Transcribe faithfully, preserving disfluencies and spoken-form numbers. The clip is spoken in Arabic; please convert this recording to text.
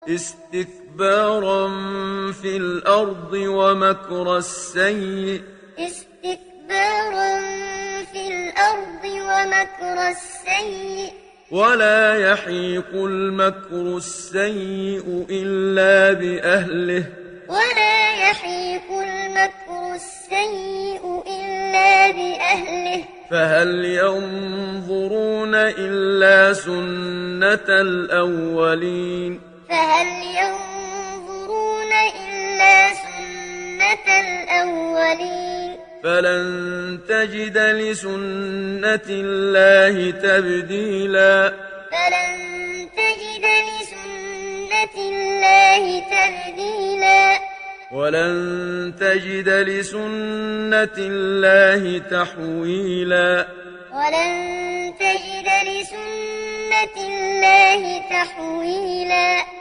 استكبارا في الأرض ومكر السيء استكبارا في الأرض ومكر السيء ولا يحيق المكر السيء إلا بأهله ولا يحيق المكر السيء إلا بأهله فهل ينظرون إلا سنة الأولين فهل ينظرون إلا سنة الأولين فلن تجد لسنة الله تبديلا فلن تجد لسنة الله تبديلا ولن تجد لسنة الله تحويلا ولن تجد لسنة الله تحويلا